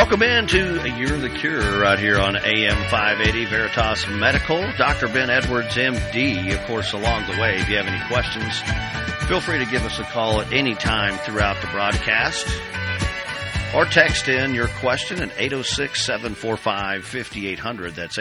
Welcome into You're the Cure right here on AM 580 Veritas Medical. Dr. Ben Edwards, MD, of course, along the way. If you have any questions, feel free to give us a call at any time throughout the broadcast or text in your question at 806-745-5800. That's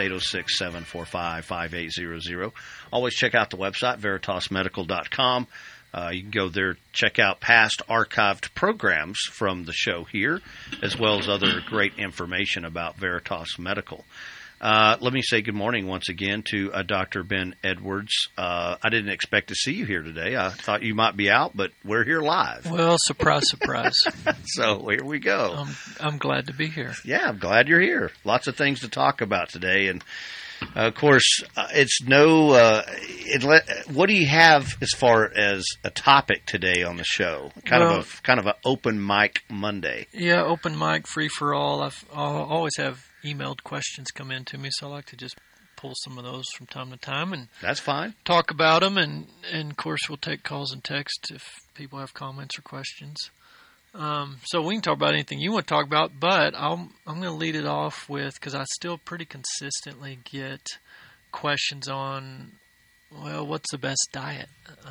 806-745-5800. Always check out the website, veritasmedical.com. You can go there, check out past archived programs from the show here, as well as other great information about Veritas Medical. Let me say good morning once again to Dr. Ben Edwards. I didn't expect to see you here today. I thought you might be out, but we're here live. Well, surprise, surprise. So here we go. I'm glad to be here. Yeah, I'm glad you're here. Lots of things to talk about today, and of course, it's no. What do you have as far as a topic today on the show? Kind of an open mic Monday. Yeah, open mic, free for all. I'll always have emailed questions come in to me, so I like to just pull some of those from time to time and that's fine. Talk about them, and of course we'll take calls and texts if people have comments or questions. So we can talk about anything you want to talk about, but I'm going to lead it off with, because I still pretty consistently get questions on, well, what's the best diet?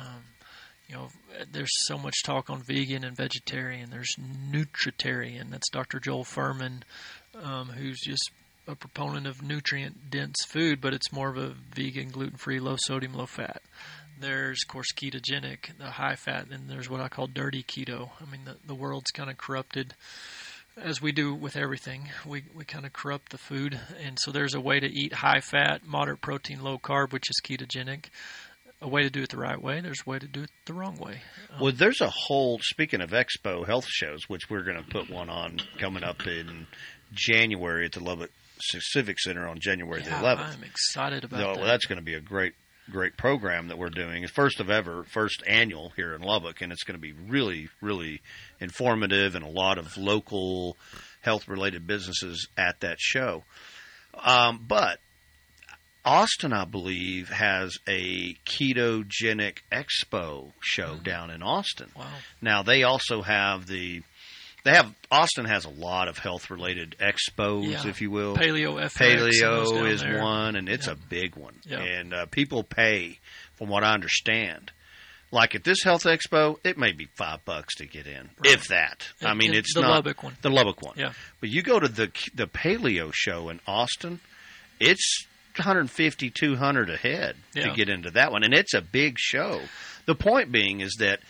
There's so much talk on vegan and vegetarian. There's nutritarian. That's Dr. Joel Fuhrman, who's just a proponent of nutrient-dense food, but it's more of a vegan, gluten-free, low-sodium, low-fat. There's, of course, ketogenic, the high-fat, and there's what I call dirty keto. I mean, the world's kind of corrupted, as we do with everything. We kind of corrupt the food, and so there's a way to eat high-fat, moderate protein, low-carb, which is ketogenic. A way to do it the right way. There's a way to do it the wrong way. Well, there's a whole, speaking of Expo health shows, which we're going to put one on coming up in January at the Lubbock Civic Center on January the 11th. I'm excited about that. Well, that's going to be a great program that we're doing. It's first annual here in Lubbock, and it's going to be really, really informative, and a lot of local health-related businesses at that show. But Austin, I believe, has a ketogenic expo show down in Austin. Wow. Now, they also have Austin has a lot of health-related expos, if you will. Paleo FX. Paleo is one, and it's a big one. Yeah. And people pay, from what I understand. Like at this health expo, it may be $5 to get in, if that. I mean, it's the not Lubbock one. The Lubbock one. Yeah. But you go to the Paleo show in Austin, it's $150, $200 a head to get into that one, and it's a big show. The point being is that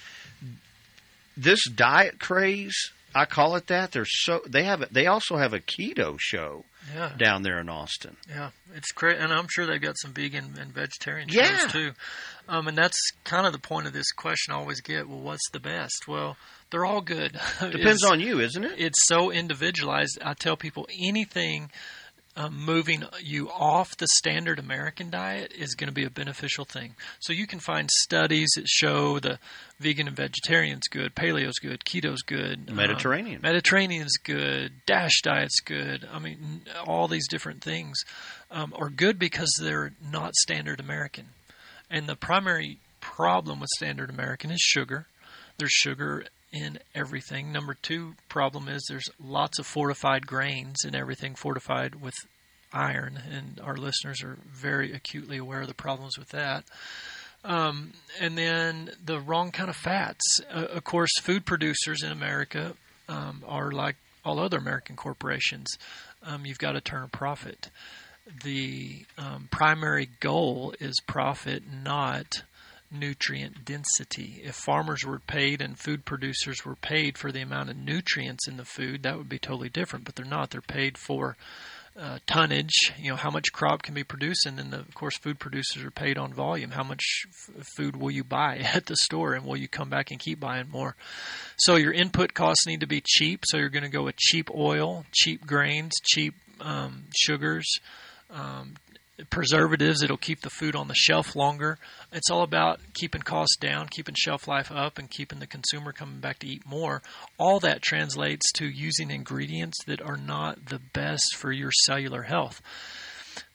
this diet craze, I call it that. They also have a keto show down there in Austin. Yeah, it's great, and I'm sure they've got some vegan and vegetarian shows too. And that's kind of the point of this question I always get. Well, what's the best? Well, they're all good. Depends on you, isn't it? It's so individualized. I tell people anything moving you off the standard American diet is going to be a beneficial thing. So you can find studies that show the vegan and vegetarian's good, paleo's good, keto's good, Mediterranean's good, DASH diet's good. I mean, all these different things are good because they're not standard American. And the primary problem with standard American is sugar. There's sugar in everything. Number two problem is there's lots of fortified grains in everything fortified with iron, and our listeners are very acutely aware of the problems with that. And then the wrong kind of fats. Of course, food producers in America are like all other American corporations. You've got to turn a profit. The primary goal is profit, not nutrient density. If farmers were paid and food producers were paid for the amount of nutrients in the food, that would be totally different, but they're not. They're paid for tonnage, how much crop can be produced, and then, of course, food producers are paid on volume. How much food will you buy at the store, and will you come back and keep buying more? So your input costs need to be cheap, so you're going to go with cheap oil, cheap grains, cheap sugars, preservatives. It'll keep the food on the shelf longer. It's all about keeping costs down, keeping shelf life up, and keeping the consumer coming back to eat more. All that translates to using ingredients that are not the best for your cellular health.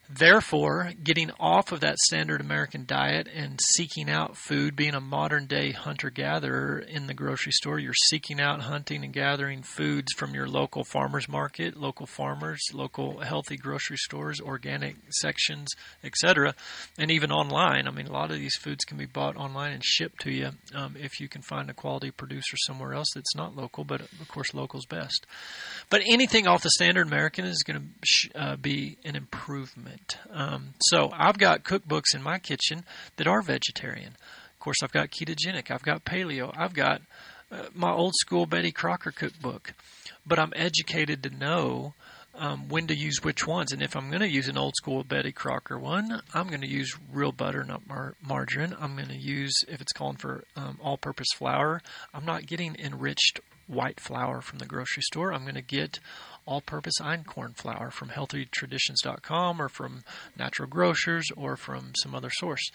Therefore, getting off of that standard American diet and seeking out food, being a modern-day hunter-gatherer in the grocery store, you're seeking out, hunting, and gathering foods from your local farmers market, local farmers, local healthy grocery stores, organic sections, etc., and even online. I mean, a lot of these foods can be bought online and shipped to you if you can find a quality producer somewhere else that's not local, but of course, local's best. But anything off the standard American is going to be an improvement. So I've got cookbooks in my kitchen that are vegetarian. Of course, I've got ketogenic. I've got paleo. I've got my old school Betty Crocker cookbook. But I'm educated to know when to use which ones. And if I'm going to use an old school Betty Crocker one, I'm going to use real butter, not margarine. I'm going to use, if it's calling for all-purpose flour, I'm not getting enriched white flour from the grocery store. I'm going to get all-purpose einkorn flour from healthytraditions.com or from Natural Grocers or from some other source.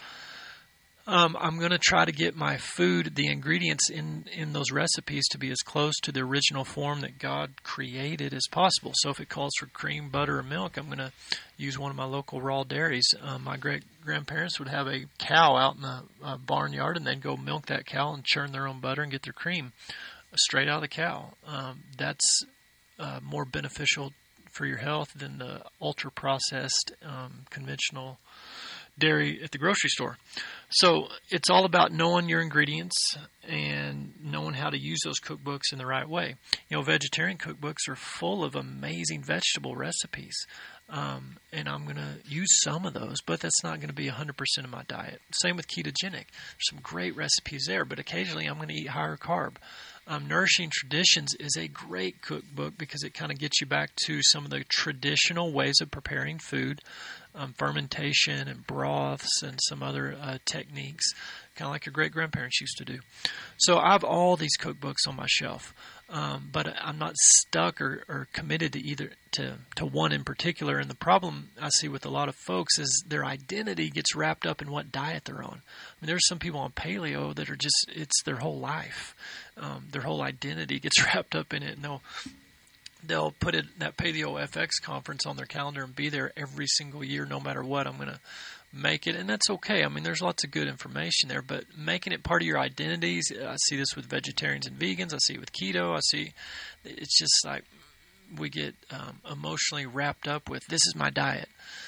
I'm going to try to get my food, the ingredients in those recipes, to be as close to the original form that God created as possible. So if it calls for cream, butter, or milk, I'm going to use one of my local raw dairies. My great-grandparents would have a cow out in the barnyard, and they'd go milk that cow and churn their own butter and get their cream straight out of the cow. That's more beneficial for your health than the ultra-processed conventional dairy at the grocery store. So it's all about knowing your ingredients and knowing how to use those cookbooks in the right way. You know, vegetarian cookbooks are full of amazing vegetable recipes, and I'm going to use some of those, but that's not going to be 100% of my diet. Same with ketogenic. There's some great recipes there, but occasionally I'm going to eat higher carb. Nourishing Traditions is a great cookbook because it kind of gets you back to some of the traditional ways of preparing food, fermentation and broths and some other techniques, kind of like your great-grandparents used to do. So I have all these cookbooks on my shelf, but I'm not stuck or committed to either to one in particular. And the problem I see with a lot of folks is their identity gets wrapped up in what diet they're on. I mean, there's some people on paleo that are just, it's their whole life. Their whole identity gets wrapped up in it, and they'll put that Paleo FX conference on their calendar and be there every single year, no matter what. I'm going to make it, and that's okay. I mean, there's lots of good information there, but making it part of your identities, I see this with vegetarians and vegans. I see it with keto. I see it's just like we get emotionally wrapped up with, this is my diet.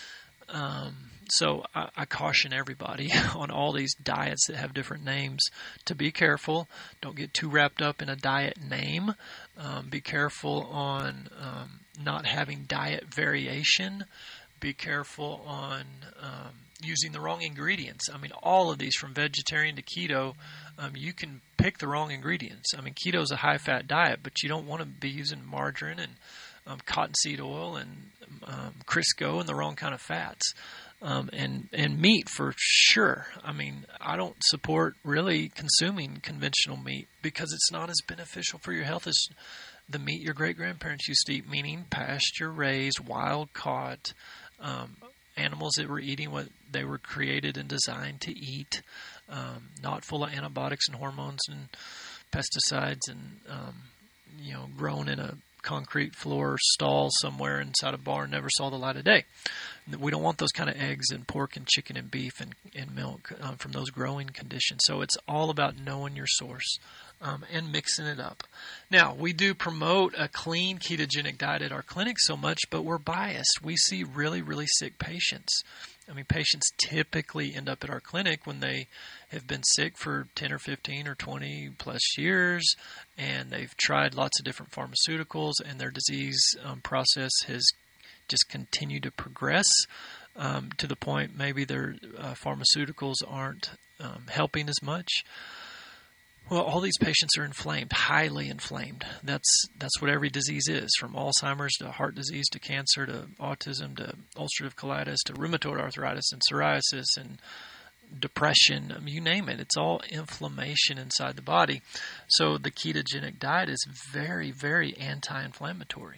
So I caution everybody on all these diets that have different names to be careful. Don't get too wrapped up in a diet name. Be careful on not having diet variation. Be careful on using the wrong ingredients. I mean, all of these, from vegetarian to keto, you can pick the wrong ingredients. I mean, keto is a high-fat diet, but you don't want to be using margarine and cottonseed oil and Crisco and the wrong kind of fats. And meat for sure. I mean, I don't support really consuming conventional meat because it's not as beneficial for your health as the meat your great-grandparents used to eat, meaning pasture-raised, wild-caught animals that were eating what they were created and designed to eat, not full of antibiotics and hormones and pesticides and, grown in a concrete floor stall somewhere inside a barn, never saw the light of day. We don't want those kind of eggs and pork and chicken and beef and milk from those growing conditions. So it's all about knowing your source and mixing it up. Now, we do promote a clean ketogenic diet at our clinic so much, but we're biased. We see really, really sick patients. I mean, patients typically end up at our clinic when they have been sick for 10 or 15 or 20 plus years, and they've tried lots of different pharmaceuticals, and their disease process has just continued to progress to the point maybe their pharmaceuticals aren't helping as much. Well, all these patients are inflamed, highly inflamed. That's what every disease is, from Alzheimer's to heart disease to cancer to autism to ulcerative colitis to rheumatoid arthritis and psoriasis and depression. I mean, you name it. It's all inflammation inside the body. So the ketogenic diet is very, very anti-inflammatory.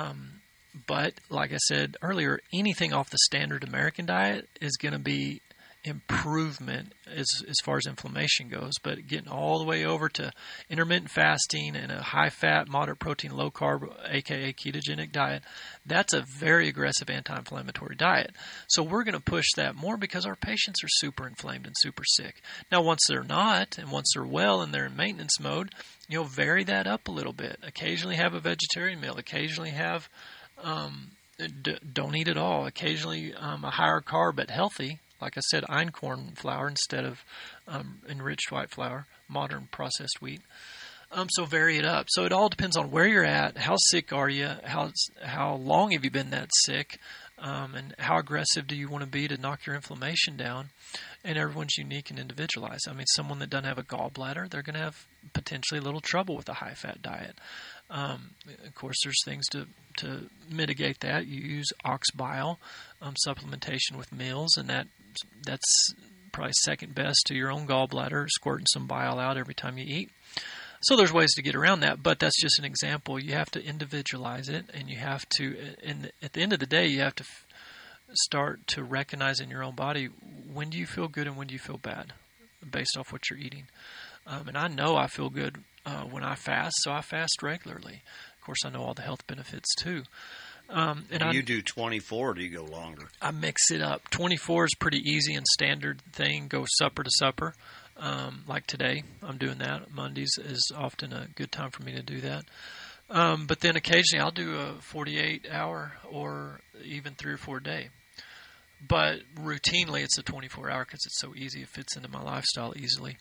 But like I said earlier, anything off the standard American diet is going to be improvement as far as inflammation goes. But getting all the way over to intermittent fasting and a high-fat, moderate-protein, low-carb, aka ketogenic diet, that's a very aggressive anti-inflammatory diet. So we're going to push that more because our patients are super inflamed and super sick. Now, once they're not, and once they're well and they're in maintenance mode, vary that up a little bit. Occasionally have a vegetarian meal. Occasionally have don't eat at all. Occasionally a higher carb but healthy. Like I said, einkorn flour instead of enriched white flour, modern processed wheat. So vary it up. So it all depends on where you're at, how sick are you, how long have you been that sick, and how aggressive do you want to be to knock your inflammation down. And everyone's unique and individualized. I mean, someone that doesn't have a gallbladder, they're going to have potentially a little trouble with a high-fat diet. Of course, there's things to mitigate that. You use ox bile supplementation with meals, and that's probably second best to your own gallbladder, squirting some bile out every time you eat. So there's ways to get around that, but that's just an example. You have to individualize it, and you have to, and at the end of the day, you have to start to recognize in your own body, when do you feel good and when do you feel bad based off what you're eating. And I know I feel good when I fast, so I fast regularly. Of course, I know all the health benefits too. And you do 24 or do you go longer? I mix it up. 24 is pretty easy and standard thing. Go supper to supper. Like today, I'm doing that. Mondays is often a good time for me to do that. But then occasionally I'll do a 48-hour or even 3 or 4 day. But routinely it's a 24-hour because it's so easy. It fits into my lifestyle easily.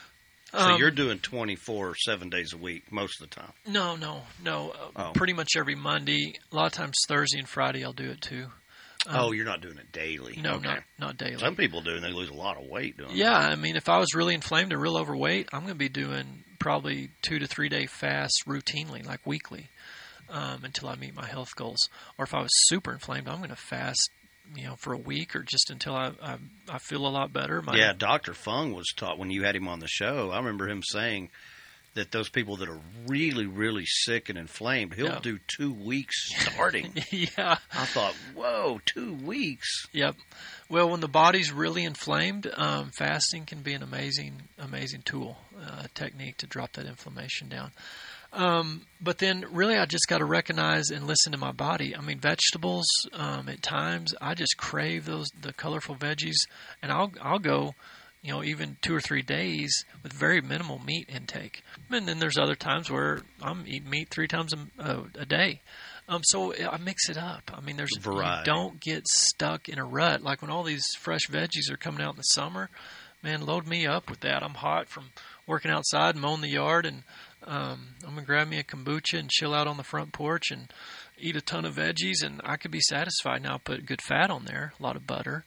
So you're doing 24 7 days a week most of the time? No. Pretty much every Monday. A lot of times Thursday and Friday I'll do it too. You're not doing it daily? No, okay. not daily. Some people do, and they lose a lot of weight doing it. Yeah, I mean, if I was really inflamed and real overweight, I'm going to be doing probably 2 to 3 day fasts routinely, like weekly, until I meet my health goals. Or if I was super inflamed, I'm going to fast, for a week or just until I feel a lot better. Yeah, Dr. Fung was taught when you had him on the show. I remember him saying that those people that are really, really sick and inflamed, he'll do 2 weeks starting. Yeah. I thought, whoa, 2 weeks. Yep. Well, when the body's really inflamed, fasting can be an amazing tool, technique to drop that inflammation down. But then really I just got to recognize and listen to my body. I mean, vegetables, at times I just crave the colorful veggies, and I'll go, even 2 or 3 days with very minimal meat intake. And then there's other times where I'm eating meat 3 times a day. So I mix it up. I mean, there's variety. You don't get stuck in a rut. Like when all these fresh veggies are coming out in the summer, man, load me up with that. I'm hot from working outside and mowing the yard, and I'm going to grab me a kombucha and chill out on the front porch and eat a ton of veggies, and I could be satisfied. Now, I'll put good fat on there, a lot of butter,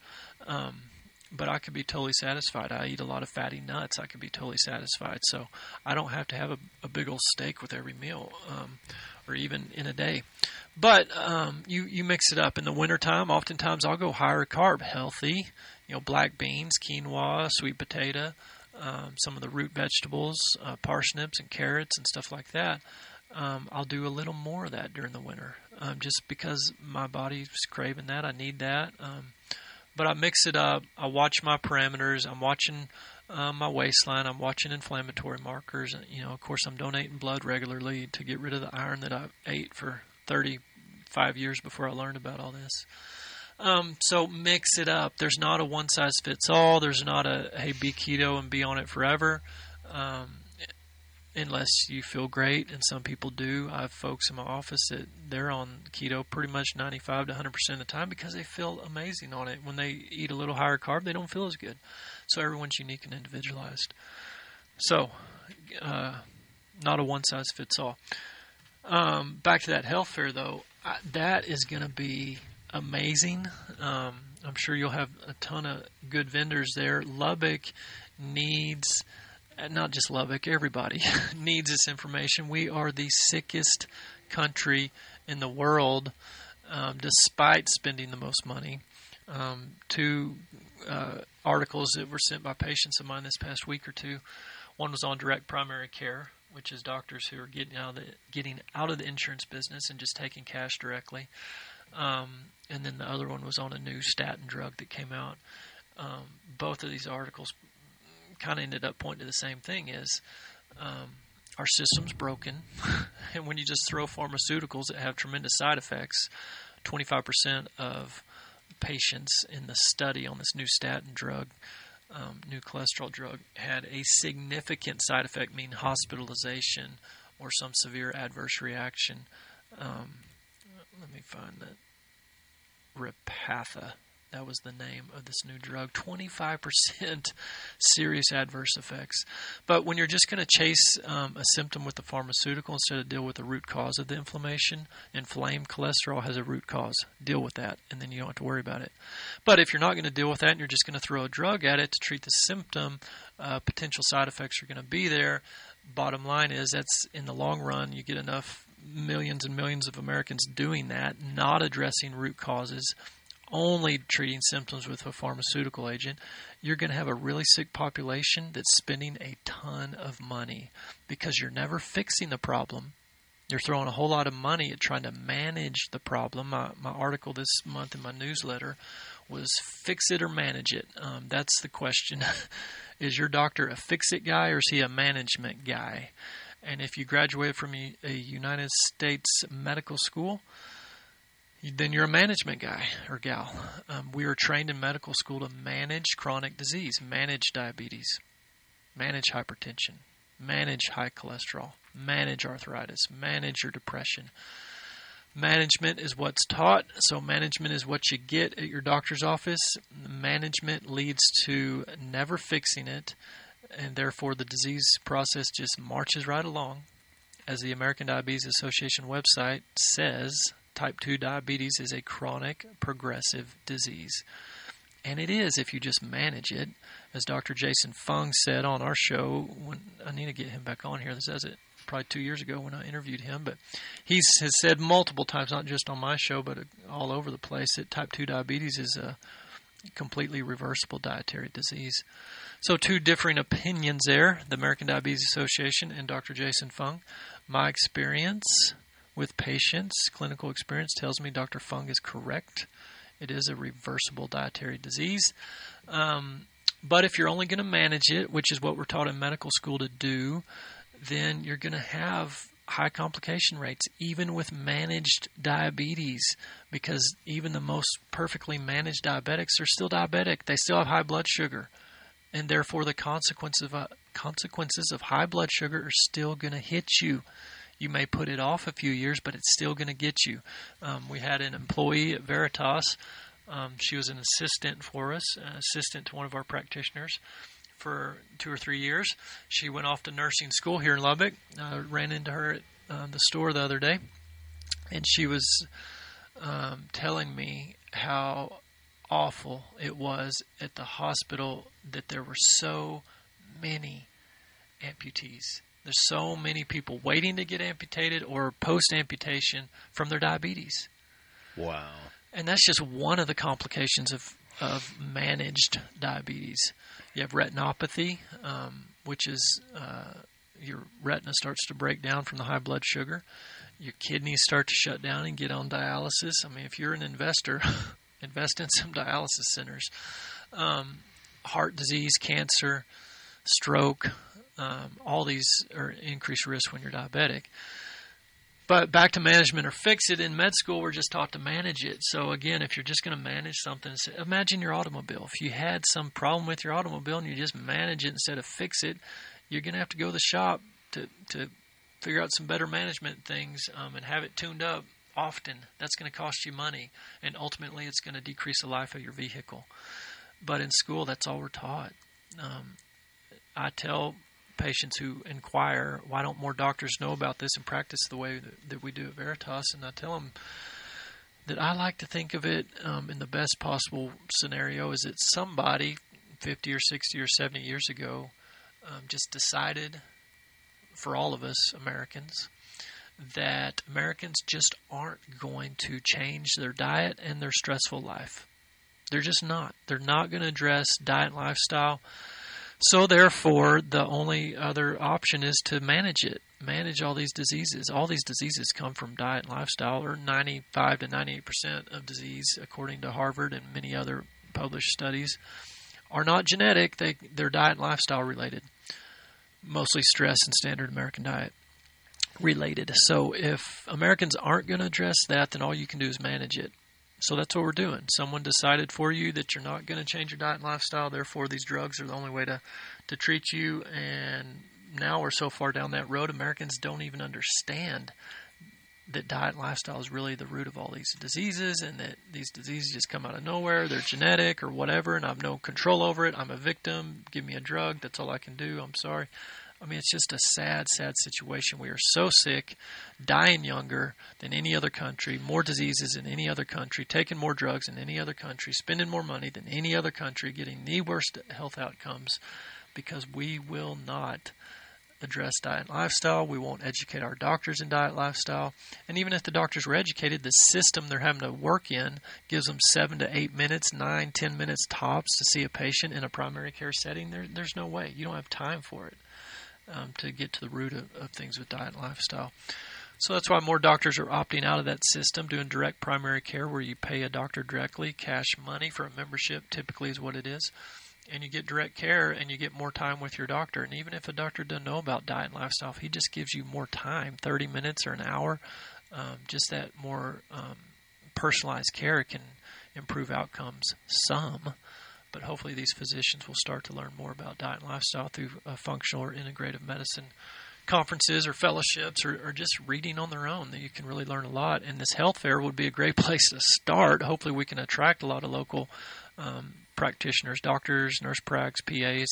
but I could be totally satisfied. I eat a lot of fatty nuts. I could be totally satisfied. So I don't have to have a big old steak with every meal, or even in a day. But you mix it up. In the wintertime, oftentimes I'll go higher carb, healthy, black beans, quinoa, sweet potato, some of the root vegetables, parsnips and carrots and stuff like that. I'll do a little more of that during the winter, just because my body's craving that. I need that. But I mix it up. I watch my parameters. I'm watching my waistline. I'm watching inflammatory markers. Of course, I'm donating blood regularly to get rid of the iron that I ate for 35 years before I learned about all this. So mix it up. There's not a one-size-fits-all. There's not a, hey, be keto and be on it forever, unless you feel great, and some people do. I have folks in my office that they're on keto pretty much 95 to 100% of the time because they feel amazing on it. When they eat a little higher carb, they don't feel as good. So everyone's unique and individualized. So not a one-size-fits-all. Back to that health fair, though, that is going to be amazing. I'm sure you'll have a ton of good vendors there. Lubbock needs, not just Lubbock, everybody needs this information. We are the sickest country in the world, despite spending the most money. 2 articles that were sent by patients of mine this past week or 2. One was on direct primary care, which is doctors who are getting out of the insurance business and just taking cash directly. And then the other one was on a new statin drug that came out. both of these articles kind of ended up pointing to the same thing: is our system's broken, and when you just throw pharmaceuticals that have tremendous side effects, 25% of patients in the study on this new statin drug, new cholesterol drug, had a significant side effect, meaning hospitalization or some severe adverse reaction. Let me find that. Repatha. That was the name of this new drug. 25% serious adverse effects. But when you're just going to chase a symptom with the pharmaceutical instead of deal with the root cause of the inflammation, inflamed cholesterol has a root cause. Deal with that, and then you don't have to worry about it. But if you're not going to deal with that and you're just going to throw a drug at it to treat the symptom, potential side effects are going to be there. Bottom line is that's in the long run, you get enough millions and millions of Americans doing that, not addressing root causes, only treating symptoms with a pharmaceutical agent, you're going to have a really sick population that's spending a ton of money because you're never fixing the problem. You're throwing a whole lot of money at trying to manage the problem. My article this month in my newsletter was fix it or manage it. That's the question. Is your doctor a fix-it guy or is he a management guy? And if you graduated from a United States medical school, then you're a management guy or gal. We were trained in medical school to manage chronic disease, manage diabetes, manage hypertension, manage high cholesterol, manage arthritis, manage your depression. Management is what's taught, so management is what you get at your doctor's office. Management leads to never fixing it, and therefore the disease process just marches right along. As the American Diabetes Association website says, type 2 diabetes is a chronic progressive disease. And it is if you just manage it. As Dr. Jason Fung said on our show, I need to get him back on here. This is it probably 2 years ago when I interviewed him. But he has said multiple times, not just on my show, but all over the place, that type 2 diabetes is a completely reversible dietary disease. So two differing opinions there, the American Diabetes Association and Dr. Jason Fung. My experience with patients, clinical experience, tells me Dr. Fung is correct. It is a reversible dietary disease. But if you're only going to manage it, which is what we're taught in medical school to do, then you're going to have high complication rates, even with managed diabetes, because even the most perfectly managed diabetics are still diabetic. They still have high blood sugar, and therefore the consequences of high blood sugar are still going to hit you. You may put it off a few years, but it's still going to get you. We had an employee at Veritas. She was an assistant for us, an assistant to one of our practitioners for 2 or 3 years. She went off to nursing school here in Lubbock. I ran into her at the store the other day, and she was telling me how awful it was at the hospital that there were so many amputees. There's so many people waiting to get amputated or post-amputation from their diabetes. Wow. And that's just one of the complications of managed diabetes. You have retinopathy, which is your retina starts to break down from the high blood sugar. Your kidneys start to shut down and get on dialysis. I mean, if you're an investor, invest in some dialysis centers. Heart disease, cancer, stroke, all these are increased risk when you're diabetic. But back to management or fix it. In med school, we're just taught to manage it. So again, if you're just going to manage something, imagine your automobile. If you had some problem with your automobile and you just manage it instead of fix it, you're going to have to go to the shop to figure out some better management things and have it tuned up often. That's going to cost you money, and ultimately it's going to decrease the life of your vehicle. But in school, that's all we're taught. I tell patients who inquire, why don't more doctors know about this and practice the way that we do at Veritas? And I tell them that I like to think of it in the best possible scenario is that somebody 50 or 60 or 70 years ago just decided, for all of us Americans, that Americans just aren't going to change their diet and their stressful life. They're just not. They're not going to address diet and lifestyle. So therefore, the only other option is to manage it, manage all these diseases. All these diseases come from diet and lifestyle, or 95 to 98% of disease, according to Harvard and many other published studies. are not genetic. They're diet and lifestyle related, mostly stress and standard American diet related. So if Americans aren't going to address that, then all you can do is manage it. So that's what we're doing. Someone decided for you that you're not going to change your diet and lifestyle, therefore these drugs are the only way to treat you. And now we're so far down that road, Americans don't even understand that diet and lifestyle is really the root of all these diseases, and that these diseases just come out of nowhere. They're genetic or whatever, and I have no control over it. I'm a victim. Give me a drug. That's all I can do. I'm sorry. I mean, it's just a sad, sad situation. We are so sick, dying younger than any other country, more diseases than any other country, taking more drugs than any other country, spending more money than any other country, getting the worst health outcomes because we will not address diet and lifestyle. We won't educate our doctors in diet and lifestyle. And even if the doctors were educated, the system they're having to work in gives them 7 to 8 minutes, 9, 10 minutes tops to see a patient in a primary care setting. There's no way. You don't have time for it to get to the root of things with diet and lifestyle. So that's why more doctors are opting out of that system, doing direct primary care where you pay a doctor directly, cash money for a membership typically is what it is. And you get direct care and you get more time with your doctor. And even if a doctor doesn't know about diet and lifestyle, if he just gives you more time, 30 minutes or an hour, just that more personalized care can improve outcomes some. But hopefully these physicians will start to learn more about diet and lifestyle through functional or integrative medicine conferences or fellowships or just reading on their own. That you can really learn a lot. And this health fair would be a great place to start. Hopefully we can attract a lot of local practitioners, doctors, nurse pracs, PAs,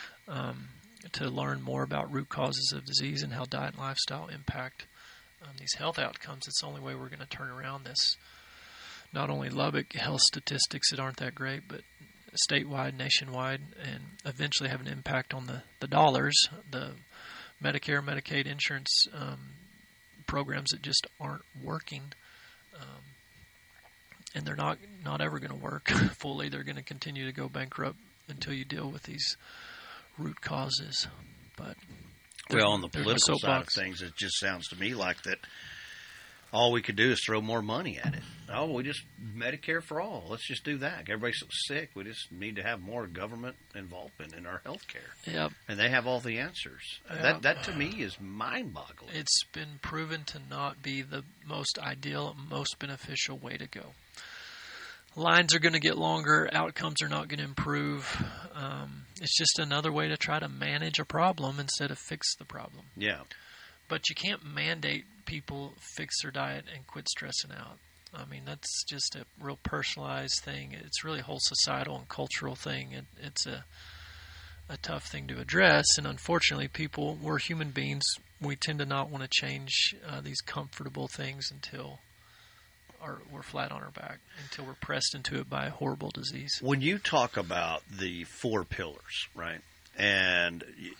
to learn more about root causes of disease and how diet and lifestyle impact these health outcomes. It's the only way we're going to turn around this. Not only Lubbock health statistics that aren't that great, but statewide, nationwide, and eventually have an impact on the dollars, the Medicare, Medicaid insurance programs that just aren't working. And they're not ever going to work fully. They're going to continue to go bankrupt until you deal with these root causes. But well, on the political side of things, it just sounds to me like that all we could do is throw more money at it. Oh, we just Medicare for all. Let's just do that. Everybody's so sick. We just need to have more government involvement in our health care. Yep. And they have all the answers. Yep. That to me is mind-boggling. It's been proven to not be the most ideal, most beneficial way to go. Lines are going to get longer. Outcomes are not going to improve. It's just another way to try to manage a problem instead of fix the problem. Yeah. But you can't mandate people fix their diet and quit stressing out. I mean, that's just a real personalized thing. It's really a whole societal and cultural thing. It's a tough thing to address. And unfortunately, we're human beings. We tend to not want to change these comfortable things until we're flat on our back, until we're pressed into it by a horrible disease. When you talk about the 4 pillars, right, and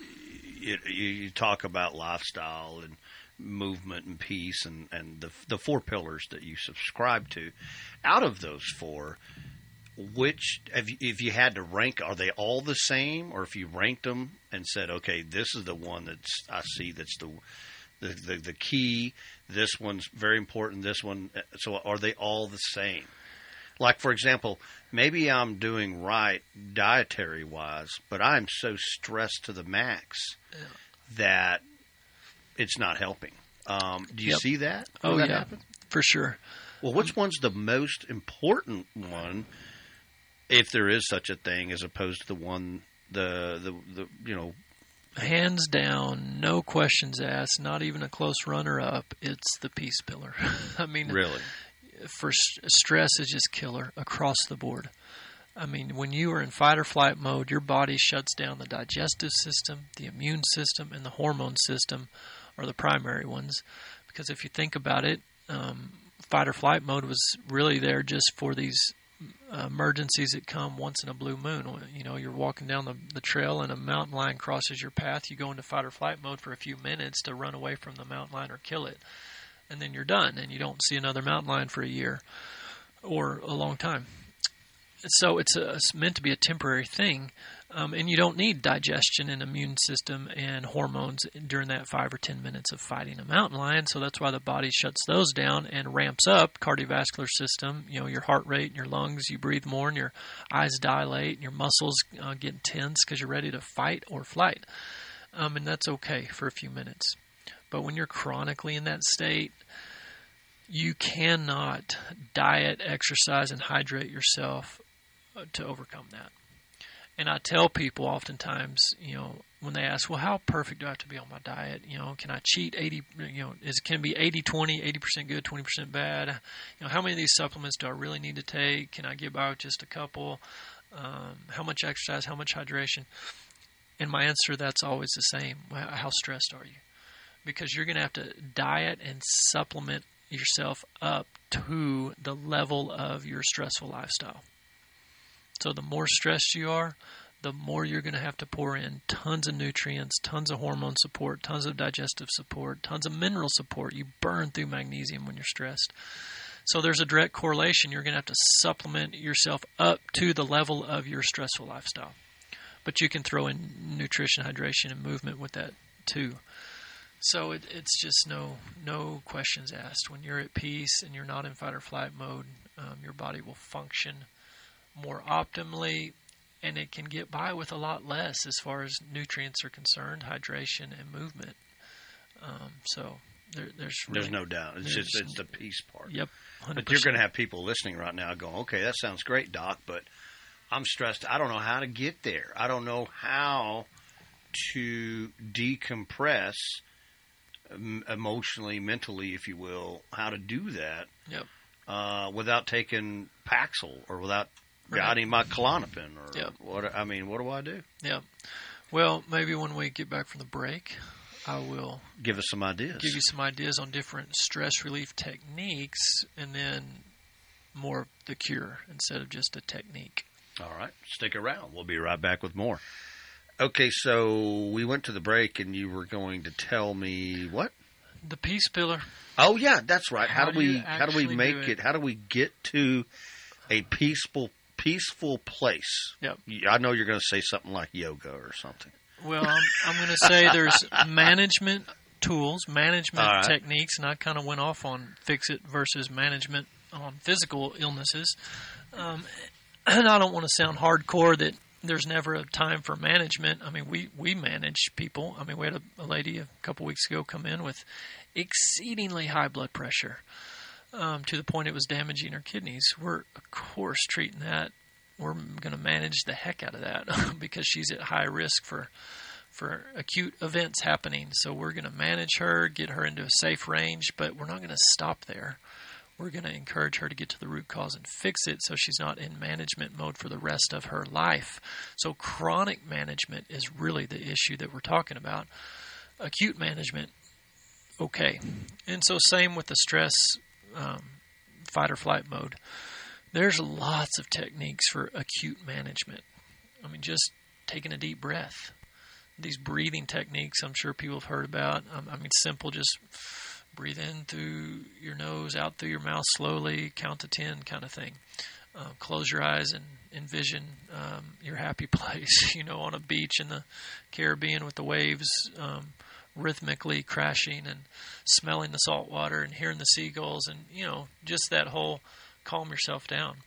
you talk about lifestyle and movement and peace and the 4 pillars that you subscribe to, out of those 4, which, if you had to rank, are they all the same? Or if you ranked them and said, okay, this is the one I see that's the key, this one's very important, this one, so are they all the same? Like, for example, maybe I'm doing right dietary-wise, but I'm so stressed to the max that it's not helping. Do you see that? Oh, that yeah, happen? For sure. Well, which one's the most important one, if there is such a thing, as opposed to the one, the hands down, no questions asked, not even a close runner-up, it's the peace pillar. I mean, really? For stress is just killer across the board. I mean, when you are in fight or flight mode, your body shuts down the digestive system, the immune system, and the hormone system are the primary ones. Because if you think about it, fight or flight mode was really there just for these emergencies that come once in a blue moon. You know, you're walking down the trail and a mountain lion crosses your path. You go into fight or flight mode for a few minutes to run away from the mountain lion or kill it. And then you're done, and you don't see another mountain lion for a year or a long time. So it's meant to be a temporary thing, And you don't need digestion and immune system and hormones during that 5 or 10 minutes of fighting a mountain lion. So that's why the body shuts those down and ramps up cardiovascular system, your heart rate and your lungs. You breathe more and your eyes dilate and your muscles get tense because you're ready to fight or flight. And that's okay for a few minutes. But when you're chronically in that state, you cannot diet, exercise, and hydrate yourself to overcome that. And I tell people oftentimes, when they ask, well, how perfect do I have to be on my diet? Can I cheat 80, can it be 80-20, 80% good, 20% bad? How many of these supplements do I really need to take? Can I get by with just a couple? How much exercise, how much hydration? And my answer, that's always the same. How stressed are you? Because you're going to have to diet and supplement yourself up to the level of your stressful lifestyle. So the more stressed you are, the more you're going to have to pour in tons of nutrients, tons of hormone support, tons of digestive support, tons of mineral support. You burn through magnesium when you're stressed. So there's a direct correlation. You're going to have to supplement yourself up to the level of your stressful lifestyle. But you can throw in nutrition, hydration, and movement with that too. So it's just no questions asked. When you're at peace and you're not in fight or flight mode, your body will function more optimally, and it can get by with a lot less as far as nutrients are concerned, hydration, and movement. So there's no doubt. It's the peace part. Yep, 100%. But you're going to have people listening right now going, okay, that sounds great, Doc, but I'm stressed. I don't know how to get there. I don't know how to decompress emotionally, mentally, if you will, how to do that. Yep. Without taking Paxil or without guiding my Klonopin or yep. What do I do? Yeah. Well, maybe when we get back from the break, I will give us some ideas. Give you some ideas on different stress relief techniques, and then more of the cure instead of just a technique. All right. Stick around. We'll be right back with more. Okay, so we went to the break, and you were going to tell me what? The peace pillar. Oh yeah, that's right. How do we make it? How do we get to a peaceful place? Yep. I know you're going to say something like yoga or something. Well, I'm going to say there's management tools, management techniques, and I kind of went off on fix-it versus management on physical illnesses. And I don't want to sound hardcore that there's never a time for management. I mean, we manage people. I mean, we had a lady a couple weeks ago come in with exceedingly high blood pressure to the point it was damaging her kidneys. We're, of course, treating that. We're going to manage the heck out of that because she's at high risk for acute events happening. So we're going to manage her, get her into a safe range, but we're not going to stop there. We're going to encourage her to get to the root cause and fix it so she's not in management mode for the rest of her life. So chronic management is really the issue that we're talking about. Acute management, okay. And so same with the stress fight or flight mode. There's lots of techniques for acute management. I mean, just taking a deep breath. These breathing techniques I'm sure people have heard about. I mean, simple, just breathe in through your nose, out through your mouth slowly, count to 10 kind of thing. Close your eyes and envision your happy place, on a beach in the Caribbean with the waves rhythmically crashing and smelling the salt water and hearing the seagulls and, just that whole calm yourself down.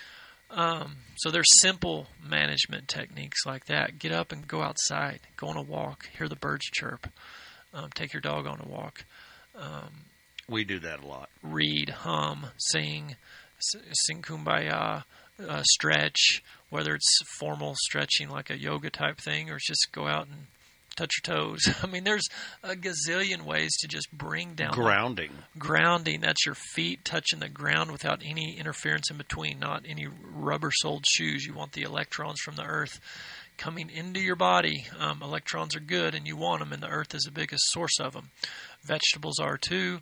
So there's simple management techniques like that. Get up and go outside, go on a walk, hear the birds chirp, take your dog on a walk. We do that a lot. Read, hum, sing kumbaya, stretch, whether it's formal stretching like a yoga type thing or just go out and touch your toes. I mean, there's a gazillion ways to just bring down grounding. That's your feet touching the ground without any interference in between, not any rubber-soled shoes. You want the electrons from the earth coming into your body. Electrons are good, and you want them, and the earth is the biggest source of them. Vegetables are too.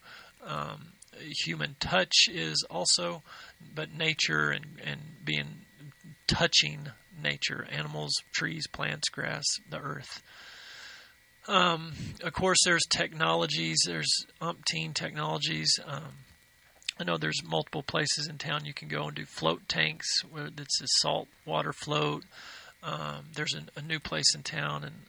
Human touch is also, but nature and touching nature, animals, trees, plants, grass, the earth. Of course, there's technologies. There's umpteen technologies. I know there's multiple places in town you can go and do float tanks, where it's a salt water float. There's a new place in town, and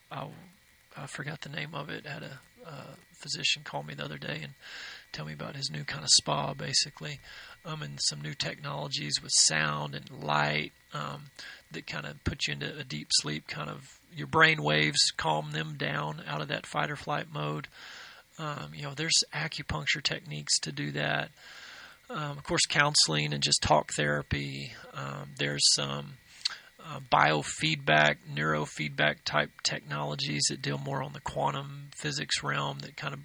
I forgot the name of it. I had a physician call me the other day and tell me about his new kind of spa, basically, and some new technologies with sound and light that kind of put you into a deep sleep. Kind of your brain waves calm them down out of that fight or flight mode. There's acupuncture techniques to do that. Of course, counseling and just talk therapy. There's some biofeedback, neurofeedback type technologies that deal more on the quantum physics realm that kind of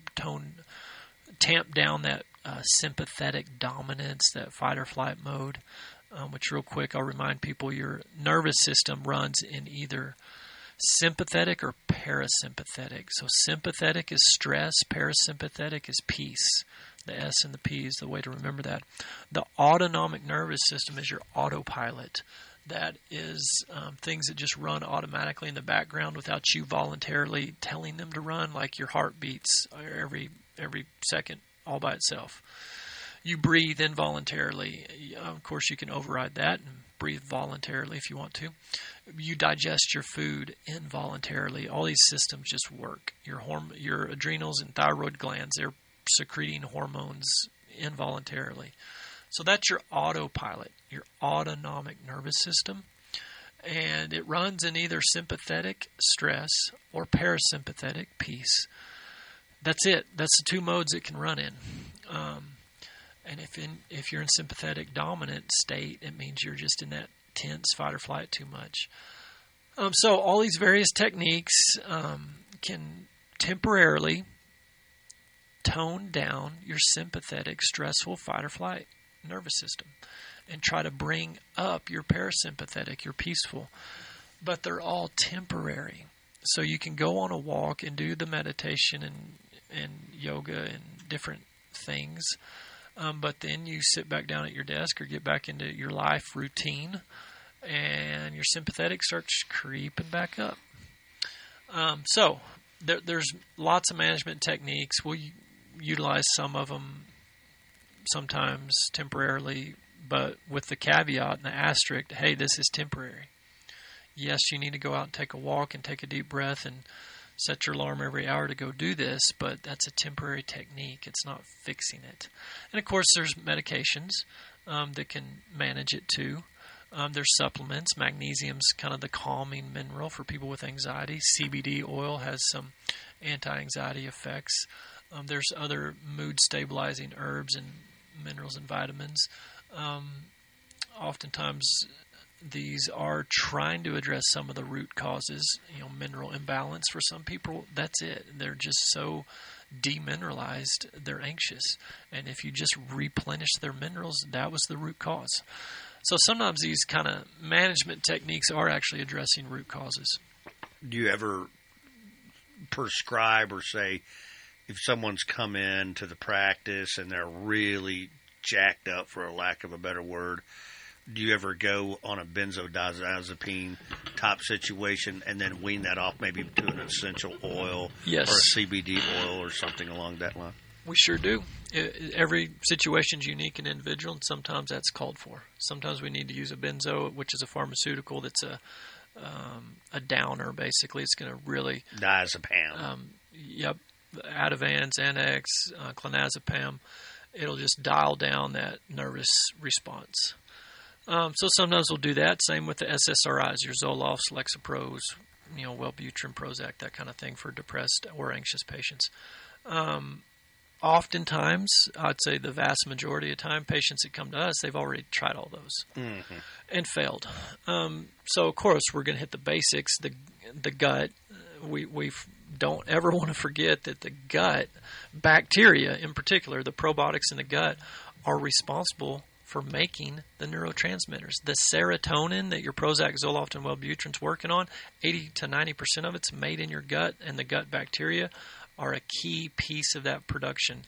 tamp down that sympathetic dominance, that fight or flight mode. Which, real quick, I'll remind people, your nervous system runs in either sympathetic or parasympathetic. So sympathetic is stress, parasympathetic is peace. The S and the P is the way to remember that. The autonomic nervous system is your autopilot. That is things that just run automatically in the background without you voluntarily telling them to run, like your heart beats every second all by itself. You breathe involuntarily. Of course, you can override that and breathe voluntarily if you want to. You digest your food involuntarily. All these systems just work. Your adrenals and thyroid glands, they're secreting hormones involuntarily. So that's your autopilot, your autonomic nervous system. And it runs in either sympathetic stress or parasympathetic peace. That's it. That's the two modes it can run in. And if you're in sympathetic dominant state, it means you're just in that tense fight or flight too much. So all these various techniques can temporarily tone down your sympathetic, stressful fight or flight nervous system and try to bring up your parasympathetic, your peaceful. But they're all temporary. So you can go on a walk and do the meditation and yoga and different things. But then you sit back down at your desk or get back into your life routine, and your sympathetic starts creeping back up. So there's lots of management techniques. We'll utilize some of them sometimes temporarily, but with the caveat and the asterisk, hey, this is temporary. Yes, you need to go out and take a walk and take a deep breath and set your alarm every hour to go do this, but that's a temporary technique. It's not fixing it. And, of course, there's medications that can manage it, too. There's supplements. Magnesium's kind of the calming mineral for people with anxiety. CBD oil has some anti-anxiety effects. There's other mood-stabilizing herbs and minerals and vitamins. Oftentimes these are trying to address some of the root causes, mineral imbalance for some people. That's it. They're just so demineralized, they're anxious. And if you just replenish their minerals, that was the root cause. So sometimes these kind of management techniques are actually addressing root causes. Do you ever prescribe or say, if someone's come in to the practice and they're really jacked up, for a lack of a better word, do you ever go on a benzodiazepine type situation and then wean that off maybe to an essential oil Yes. or a CBD oil or something along that line? We sure do. Every situation is unique and individual, and sometimes that's called for. Sometimes we need to use a benzo, which is a pharmaceutical that's a downer, basically. It's going to really... Diazepam. Yep. Ativan, Xanax, clonazepam. It'll just dial down that nervous response. So sometimes we'll do that. Same with the SSRIs, your Zolofts, Lexapros, Wellbutrin, Prozac, that kind of thing for depressed or anxious patients. Oftentimes, I'd say the vast majority of time, patients that come to us, they've already tried all those and failed. So, of course, we're going to hit the basics, the gut. We don't ever want to forget that the gut, bacteria in particular, the probiotics in the gut, are responsible for making the neurotransmitters. The serotonin that your Prozac, Zoloft, and Wellbutrin's working on, 80 to 90% of it's made in your gut, and the gut bacteria are a key piece of that production.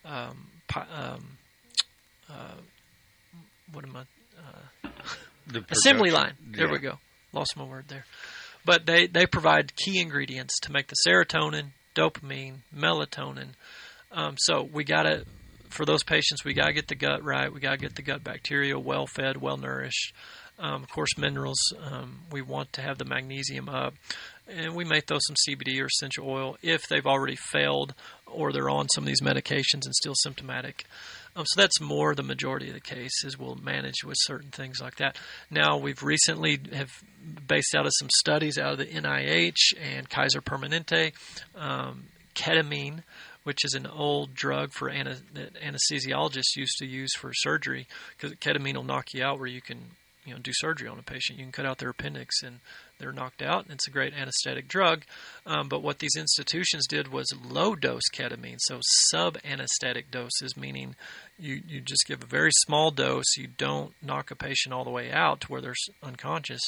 Assembly line. There we go. Lost my word there. But they provide key ingredients to make the serotonin, dopamine, melatonin. So we got to, for those patients, we got to get the gut right. We got to get the gut bacteria well fed, well nourished. Of course, minerals, we want to have the magnesium up. And we may throw some CBD or essential oil if they've already failed or they're on some of these medications and still symptomatic. So that's more the majority of the cases. We'll manage with certain things like that. Now, we've recently have based out of some studies out of the NIH and Kaiser Permanente, ketamine, which is an old drug that anesthesiologists used to use for surgery, because ketamine will knock you out where you can do surgery on a patient. You can cut out their appendix and they're knocked out, and it's a great anesthetic drug. But what these institutions did was low-dose ketamine, so sub-anesthetic doses, meaning you just give a very small dose. You don't knock a patient all the way out to where they're unconscious.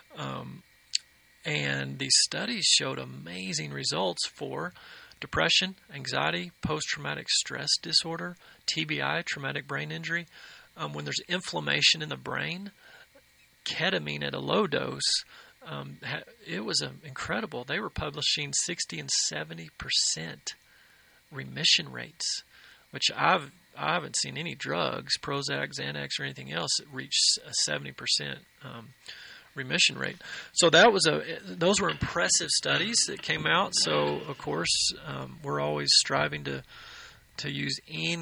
And these studies showed amazing results for depression, anxiety, post-traumatic stress disorder, TBI, traumatic brain injury. When there's inflammation in the brain, ketamine at a low dose, it was incredible. They were publishing 60 and 70% remission rates, which I haven't seen any drugs, Prozac, Xanax, or anything else that reached a 70% remission rate. So those were impressive studies that came out. So of course, we're always striving to use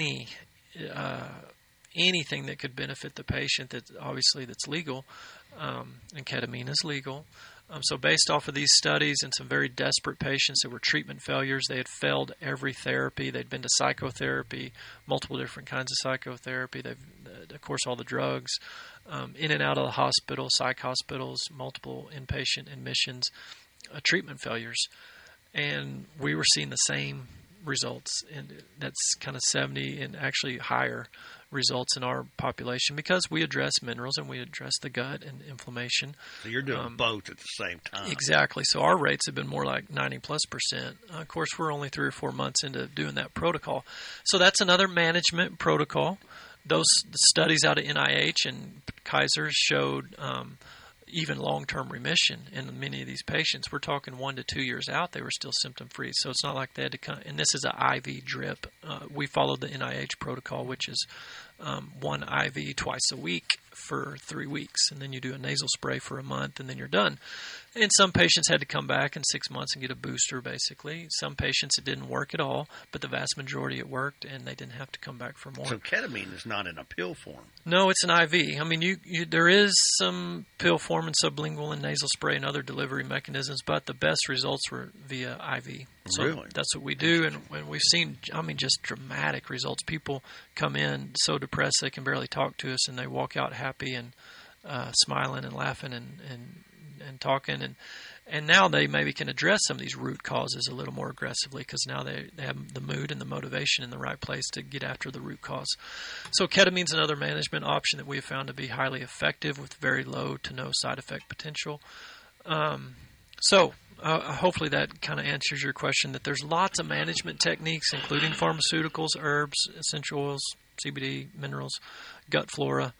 anything that could benefit the patient that's legal, and ketamine is legal. So based off of these studies and some very desperate patients that were treatment failures, they had failed every therapy. They'd been to psychotherapy, multiple different kinds of psychotherapy. Of course, all the drugs, in and out of the hospital, psych hospitals, multiple inpatient admissions, treatment failures. And we were seeing the same results, and that's kind of 70 and actually higher results in our population, because we address minerals and we address the gut and inflammation. So you're doing both at the same time. Exactly. So our rates have been more like 90+%. Of course, we're only 3 or 4 months into doing that protocol. So that's another management protocol. Those studies out of NIH and Kaiser showed even long-term remission in many of these patients. We're talking 1 to 2 years out, they were still symptom-free. So it's not like they had to come, and this is an IV drip. We followed the NIH protocol, which is 1 IV twice a week for 3 weeks, and then you do a nasal spray for a month, and then you're done. And some patients had to come back in 6 months and get a booster, basically. Some patients, it didn't work at all, but the vast majority it worked, and they didn't have to come back for more. So ketamine is not in a pill form. No, it's an IV. I mean, there is some pill form and sublingual and nasal spray and other delivery mechanisms, but the best results were via IV. So really? That's what we do, and we've seen, just dramatic results. People come in so depressed they can barely talk to us, and they walk out happy and smiling and laughing and talking, and now they maybe can address some of these root causes a little more aggressively, because now they have the mood and the motivation in the right place to get after the root cause. So ketamine's another management option that we have found to be highly effective with very low to no side effect potential. Hopefully that kind of answers your question, that there's lots of management techniques, including pharmaceuticals, herbs, essential oils, CBD, minerals, gut flora.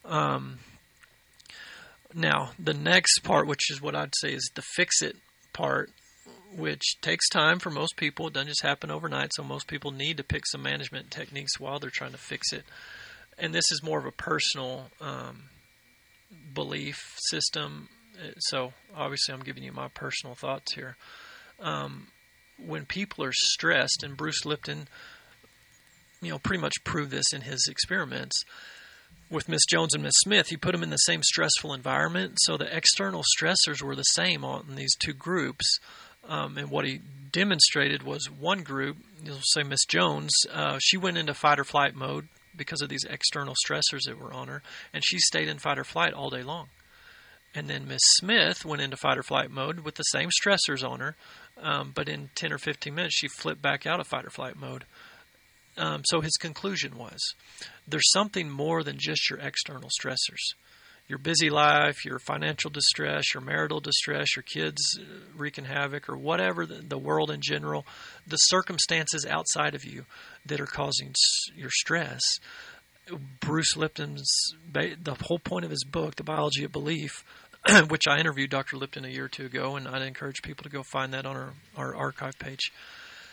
Now, the next part, which is what I'd say is the fix-it part, which takes time for most people. It doesn't just happen overnight, so most people need to pick some management techniques while they're trying to fix it. And this is more of a personal belief system. So, obviously, I'm giving you my personal thoughts here. When people are stressed, and Bruce Lipton, pretty much proved this in his experiments, with Miss Jones and Miss Smith, he put them in the same stressful environment, so the external stressors were the same on these two groups. And what he demonstrated was one group, you'll say Miss Jones, she went into fight or flight mode because of these external stressors that were on her, and she stayed in fight or flight all day long. And then Miss Smith went into fight or flight mode with the same stressors on her, but in 10 or 15 minutes she flipped back out of fight or flight mode. So his conclusion was, there's something more than just your external stressors. Your busy life, your financial distress, your marital distress, your kids wreaking havoc, or whatever, the world in general, the circumstances outside of you that are causing your stress. Bruce Lipton's, the whole point of his book, The Biology of Belief, which I interviewed Dr. Lipton a year or two ago, and I'd encourage people to go find that on our archive page,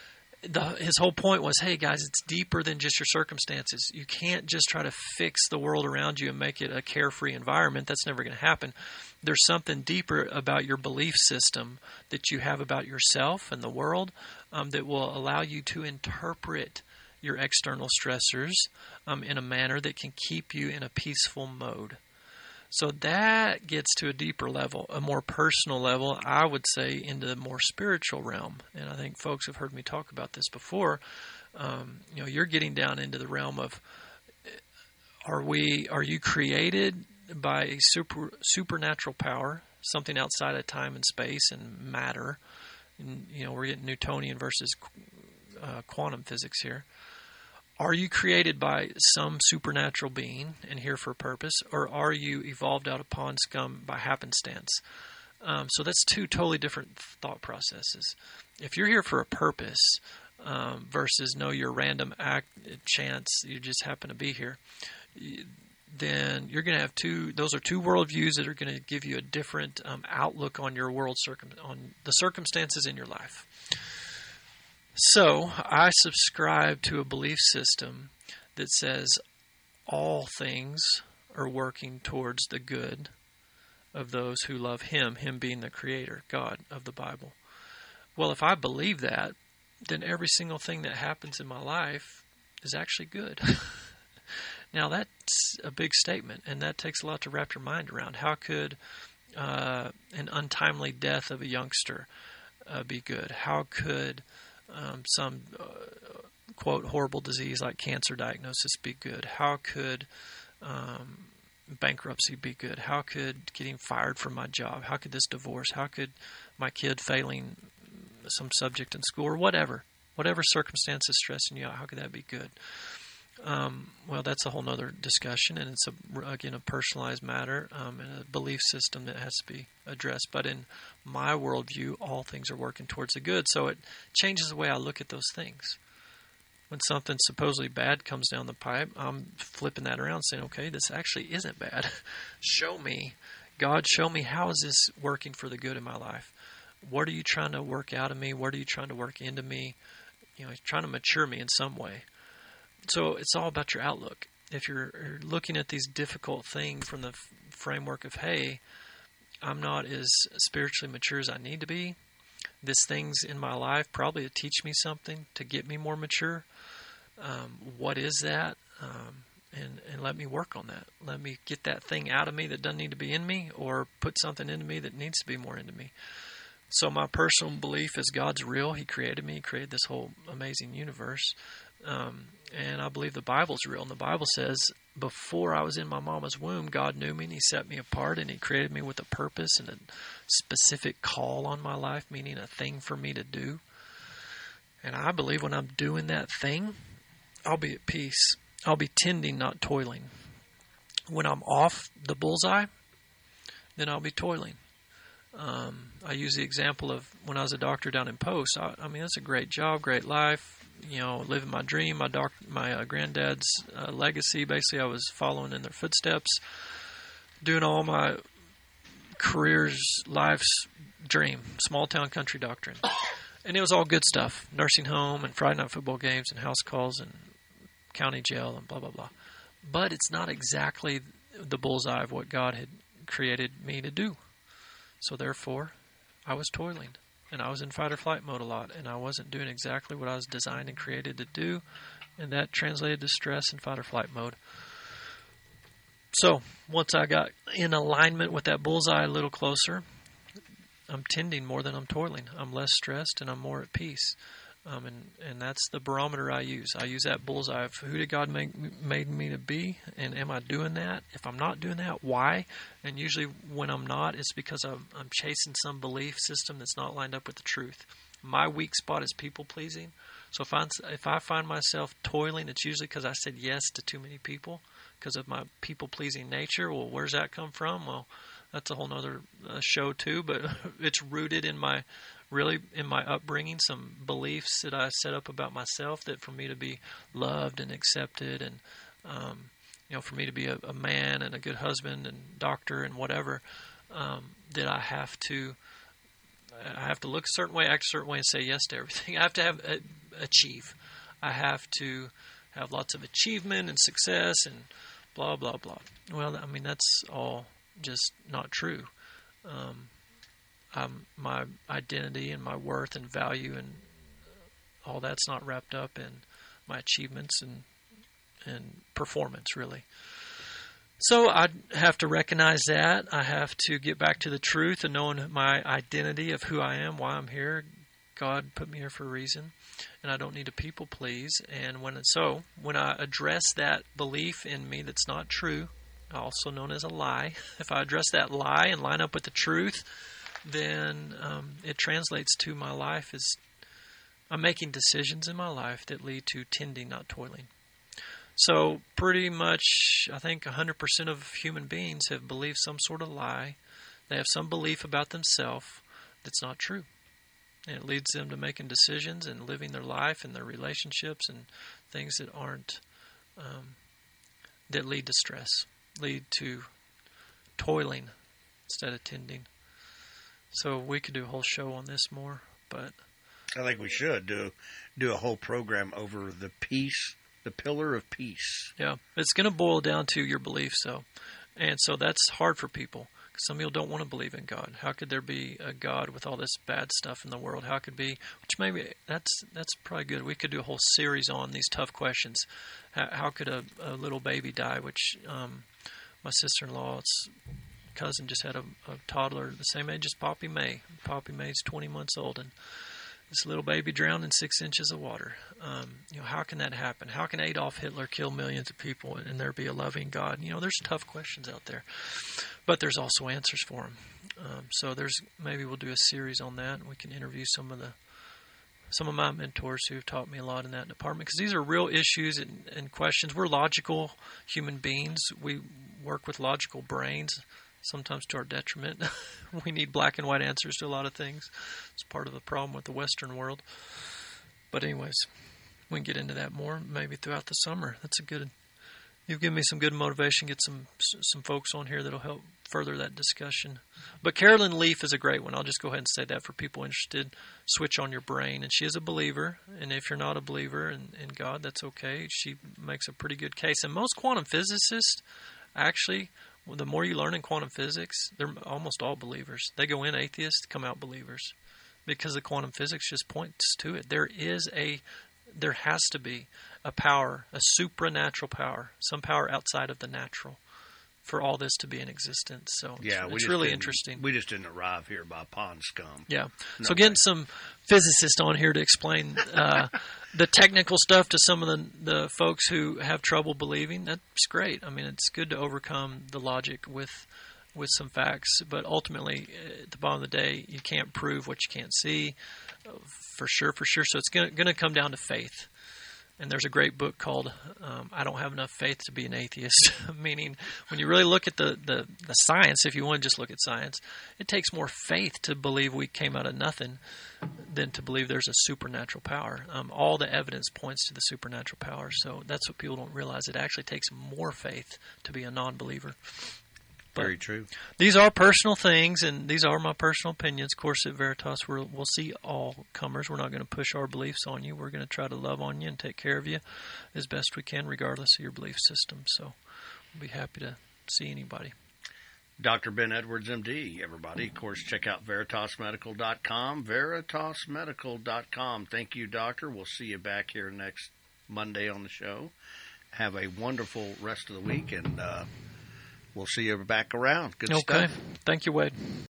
his whole point was, hey guys, it's deeper than just your circumstances. You can't just try to fix the world around you and make it a carefree environment. That's never going to happen. There's something deeper about your belief system that you have about yourself and the world that will allow you to interpret your external stressors in a manner that can keep you in a peaceful mode. So that gets to a deeper level, a more personal level, I would say, into the more spiritual realm. And I think folks have heard me talk about this before. You're getting down into the realm of, are you created by a supernatural power, something outside of time and space and matter? And, we're getting Newtonian versus quantum physics here. Are you created by some supernatural being and here for a purpose, or are you evolved out of pond scum by happenstance? So that's two totally different thought processes. If you're here for a purpose versus your random act, chance, you just happen to be here, then you're going to have those are two worldviews that are going to give you a different outlook on your world, on the circumstances in your life. So I subscribe to a belief system that says all things are working towards the good of those who love Him, Him being the Creator, God of the Bible. Well, if I believe that, then every single thing that happens in my life is actually good. Now, that's a big statement, and that takes a lot to wrap your mind around. How could an untimely death of a youngster be good? How could some, quote, horrible disease like cancer diagnosis be good? How could bankruptcy be good? How could getting fired from my job? How could this divorce? How could my kid failing some subject in school or whatever circumstance is stressing you out, how could that be good? Well, that's a whole nother discussion, and it's a personalized matter and a belief system that has to be addressed. But in my worldview, all things are working towards the good, so it changes the way I look at those things. When something supposedly bad comes down the pipe, I'm flipping that around, saying, okay, this actually isn't bad. Show me, God, show me, how is this working for the good in my life? What are you trying to work out of me? What are you trying to work into me? He's trying to mature me in some way. So it's all about your outlook. If you're looking at these difficult things from the framework of, hey, I'm not as spiritually mature as I need to be, this thing's in my life probably to teach me something, to get me more mature. What is that? And let me work on that. Let me get that thing out of me that doesn't need to be in me, or put something into me that needs to be more into me. So my personal belief is God's real. He created me. He created this whole amazing universe. And I believe the Bible's real. And the Bible says, before I was in my mama's womb, God knew me and He set me apart and He created me with a purpose and a specific call on my life, meaning a thing for me to do. And I believe when I'm doing that thing, I'll be at peace. I'll be tending, not toiling. When I'm off the bullseye, then I'll be toiling. I use the example of when I was a doctor down in Post. I mean, that's a great job, great life. Living my dream, my granddad's legacy. Basically, I was following in their footsteps, doing all my career's, life's dream, small town country doctoring. And it was all good stuff, nursing home and Friday night football games and house calls and county jail and blah, blah, blah. But it's not exactly the bullseye of what God had created me to do. So therefore, I was toiling. And I was in fight or flight mode a lot, and I wasn't doing exactly what I was designed and created to do, and that translated to stress and fight or flight mode. So once I got in alignment with that bullseye a little closer, I'm tending more than I'm toiling. I'm less stressed, and I'm more at peace. And that's the barometer I use. I use that bullseye of who did God made me to be, and am I doing that? If I'm not doing that, why? And usually when I'm not, it's because I'm chasing some belief system that's not lined up with the truth. My weak spot is people-pleasing. So if I find myself toiling, it's usually because I said yes to too many people because of my people-pleasing nature. Well, where's that come from? Well, that's a whole nother show too, but it's rooted in my upbringing, some beliefs that I set up about myself that for me to be loved and accepted and, for me to be a man and a good husband and doctor and whatever, that I have to look a certain way, act a certain way, and say yes to everything. I have to have achieve. I have to have lots of achievement and success and blah, blah, blah. Well, I mean, that's all just not true. My identity and my worth and value and all that's not wrapped up in my achievements and performance, really. So I have to recognize that. I have to get back to the truth and knowing my identity of who I am, why I'm here. God put me here for a reason, and I don't need to people please. And when I address that belief in me that's not true, also known as a lie, if I address that lie and line up with the truth, then it translates to my life as I'm making decisions in my life that lead to tending, not toiling. So pretty much, I think 100% of human beings have believed some sort of lie. They have some belief about themselves that's not true. And it leads them to making decisions and living their life and their relationships and things that aren't, that lead to stress, lead to toiling instead of tending. So we could do a whole show on this more, but I think we should do a whole program over the peace, the pillar of peace. Yeah, it's going to boil down to your beliefs, though. And so that's hard for people. Some people don't want to believe in God. How could there be a God with all this bad stuff in the world? How could be? Which maybe that's probably good. We could do a whole series on these tough questions. How could a little baby die? Which my sister-in-law's cousin just had a toddler the same age as Poppy May. Poppy May's 20 months old, and this little baby drowned in 6 inches of water. How can that happen? How can Adolf Hitler kill millions of people and there be a loving God? There's tough questions out there, but there's also answers for them. So maybe we'll do a series on that, and we can interview some of my mentors who have taught me a lot in that department, because these are real issues and questions. We're logical human beings. We work with logical brains, sometimes to our detriment. We need black and white answers to a lot of things. It's part of the problem with the Western world. But anyways, we can get into that more maybe throughout the summer. You've given me some good motivation. Get some folks on here that'll help further that discussion. But Carolyn Leaf is a great one. I'll just go ahead and say that for people interested. Switch on your brain. And she is a believer. And if you're not a believer in God, that's okay. She makes a pretty good case. And most quantum physicists, actually, the more you learn in quantum physics, they're almost all believers. They go in atheists, come out believers, because the quantum physics just points to it. There has to be a power, a supranatural power, some power outside of the natural, for all this to be in existence. So it's really interesting. We just didn't arrive here by pond scum. Yeah. So getting some physicists on here to explain the technical stuff to some of the folks who have trouble believing, that's great. I mean, it's good to overcome the logic with some facts, but ultimately, at the bottom of the day, you can't prove what you can't see, for sure. So it's going to come down to faith. And there's a great book called I Don't Have Enough Faith to Be an Atheist, meaning when you really look at the science, if you want to just look at science, it takes more faith to believe we came out of nothing than to believe there's a supernatural power. All the evidence points to the supernatural power, so that's what people don't realize. It actually takes more faith to be a non-believer. Very true. These are personal things, and these are my personal opinions. Of course, at Veritas, we'll see all comers. We're not going to push our beliefs on you. We're going to try to love on you and take care of you as best we can, regardless of your belief system. So we'll be happy to see anybody. Dr. Ben Edwards, MD, everybody. Of course, check out VeritasMedical.com, VeritasMedical.com. Thank you, Doctor. We'll see you back here next Monday on the show. Have a wonderful rest of the week, and we'll see you back around. Good stuff. Okay. Thank you, Wade.